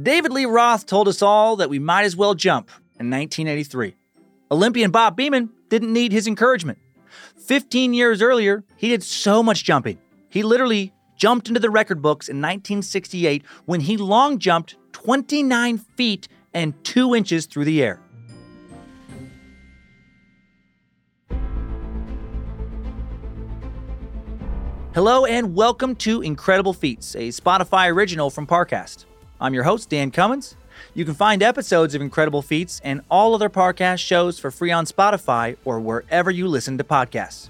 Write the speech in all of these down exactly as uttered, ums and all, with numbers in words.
David Lee Roth told us all that we might as well jump in nineteen eighty-three. Olympian Bob Beamon didn't need his encouragement. fifteen years earlier, he did so much jumping. He literally jumped into the record books in nineteen sixty-eight when he long jumped twenty-nine feet and two inches through the air. Hello and welcome to Incredible Feats, a Spotify original from Parcast. I'm your host, Dan Cummins. You can find episodes of Incredible Feats and all other Parcast shows for free on Spotify or wherever you listen to podcasts.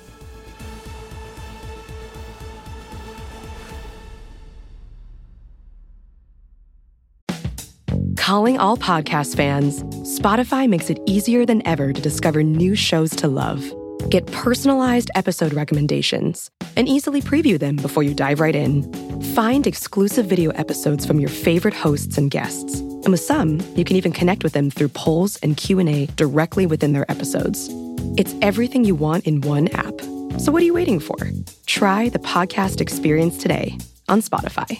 Calling all podcast fans, Spotify makes it easier than ever to discover new shows to love. Get personalized episode recommendations and easily preview them before you dive right in. Find exclusive video episodes from your favorite hosts and guests. And with some, you can even connect with them through polls and Q and A directly within their episodes. It's everything you want in one app. So what are you waiting for? Try the podcast experience today on Spotify.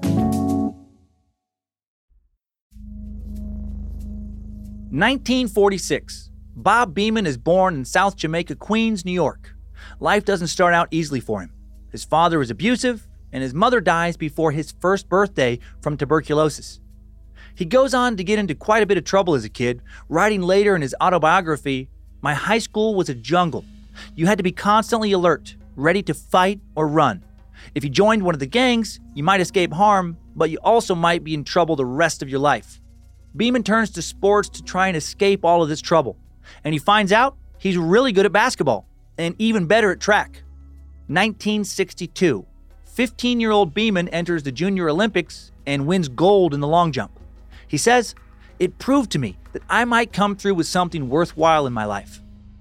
nineteen forty-six. Bob Beamon is born in South Jamaica, Queens, New York. Life doesn't start out easily for him. His father is abusive, and his mother dies before his first birthday from tuberculosis. He goes on to get into quite a bit of trouble as a kid, writing later in his autobiography, "My high school was a jungle. You had to be constantly alert, ready to fight or run. If you joined one of the gangs, you might escape harm, but you also might be in trouble the rest of your life." Beamon turns to sports to try and escape all of this trouble. And he finds out he's really good at basketball and even better at track. nineteen sixty-two. fifteen-year-old Beamon enters the Junior Olympics and wins gold in the long jump. He says, "It proved to me that I might come through with something worthwhile in my life."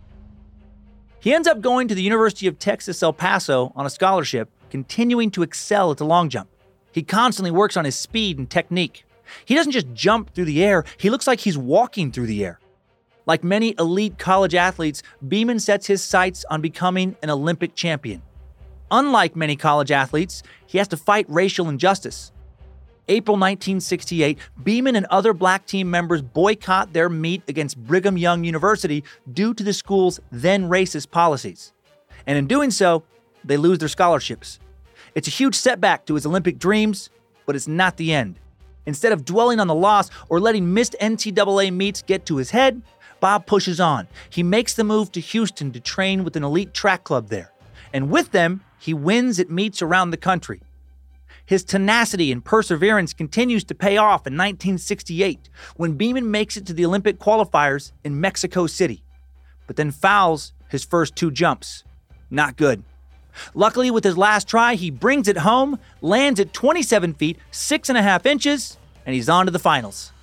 He ends up going to the University of Texas, El Paso on a scholarship, continuing to excel at the long jump. He constantly works on his speed and technique. He doesn't just jump through the air, he looks like he's walking through the air. Like many elite college athletes, Beamon sets his sights on becoming an Olympic champion. Unlike many college athletes, he has to fight racial injustice. April nineteen sixty-eight, Beamon and other black team members boycott their meet against Brigham Young University due to the school's then racist policies. And in doing so, they lose their scholarships. It's a huge setback to his Olympic dreams, but it's not the end. Instead of dwelling on the loss or letting missed N C double A meets get to his head, Bob pushes on. He makes the move to Houston to train with an elite track club there. And with them, he wins at meets around the country. His tenacity and perseverance continues to pay off in nineteen sixty-eight when Beamon makes it to the Olympic qualifiers in Mexico City, but then fouls his first two jumps. Not good. Luckily, with his last try, he brings it home, lands at twenty-seven feet, six and a half inches, and he's on to the finals.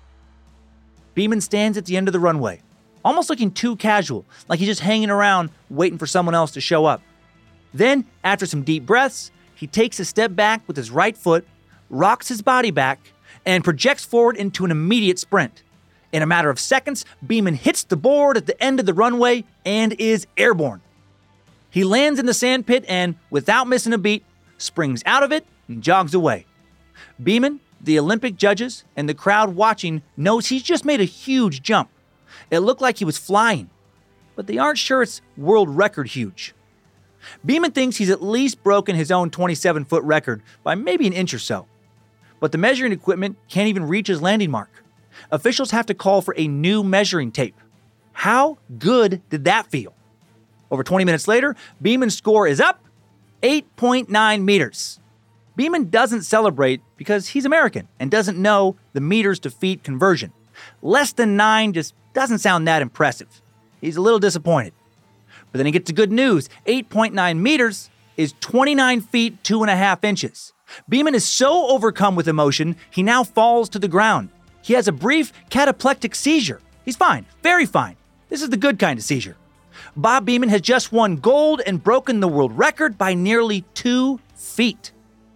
Beamon stands at the end of the runway, almost looking too casual, like he's just hanging around waiting for someone else to show up. Then, after some deep breaths, he takes a step back with his right foot, rocks his body back, and projects forward into an immediate sprint. In a matter of seconds, Beamon hits the board at the end of the runway and is airborne. He lands in the sandpit and, without missing a beat, springs out of it and jogs away. Beamon, the Olympic judges, and the crowd watching knows he's just made a huge jump. It looked like he was flying, but they aren't sure it's world record huge. Beamon thinks he's at least broken his own twenty-seven-foot record by maybe an inch or so. But the measuring equipment can't even reach his landing mark. Officials have to call for a new measuring tape. How good did that feel? Over twenty minutes later, Beamon's score is up eight point nine meters. Beamon doesn't celebrate because he's American and doesn't know the meters to feet conversion. Less than nine just doesn't sound that impressive. He's a little disappointed. But then he gets the good news. eight point nine meters is twenty-nine feet, two and a half inches. Beamon is so overcome with emotion, he now falls to the ground. He has a brief cataplectic seizure. He's fine, very fine. This is the good kind of seizure. Bob Beamon has just won gold and broken the world record by nearly two feet.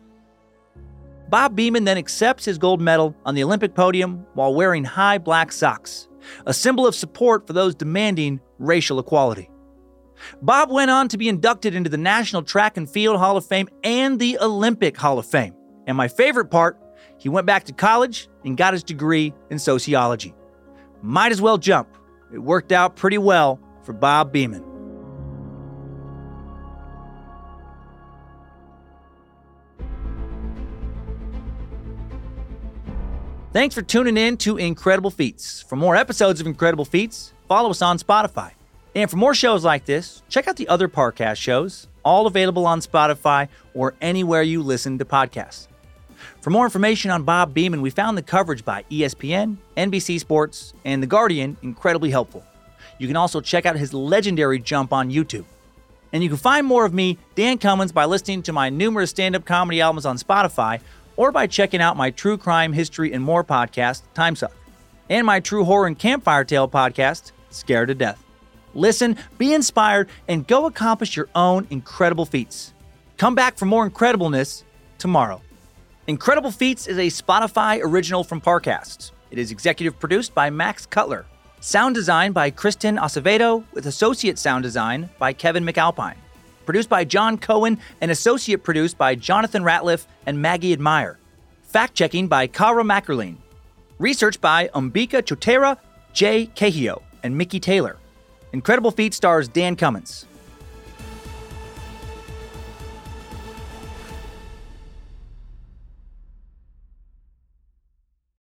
Bob Beamon then accepts his gold medal on the Olympic podium while wearing high black socks, a symbol of support for those demanding racial equality. Bob went on to be inducted into the National Track and Field Hall of Fame and the Olympic Hall of Fame. And my favorite part, He went back to college and got his degree in sociology. Might as well jump. It worked out pretty well for Bob Beamon. Thanks for tuning in to Incredible Feats. For more episodes of Incredible Feats, follow us on Spotify. And for more shows like this, check out the other Parcast shows, all available on Spotify or anywhere you listen to podcasts. For more information on Bob Beamon, we found the coverage by E S P N, N B C Sports, and The Guardian incredibly helpful. You can also check out his legendary jump on YouTube. And you can find more of me, Dan Cummins, by listening to my numerous stand-up comedy albums on Spotify or by checking out my true crime, history, and more podcast, Timesuck, and my true horror and campfire tale podcast, Scared to Death. Listen, be inspired, and go accomplish your own incredible feats. Come back for more incredibleness tomorrow. Incredible Feats is a Spotify original from Parcast. It is executive produced by Max Cutler. Sound design by Kristen Acevedo, with associate sound design by Kevin McAlpine. Produced by John Cohen and associate produced by Jonathan Ratliff and Maggie Admire. Fact-checking by Kara Mackerline. Research by Umbika Chotera, Jay Cahio, and Mickey Taylor. Incredible Feats stars Dan Cummins.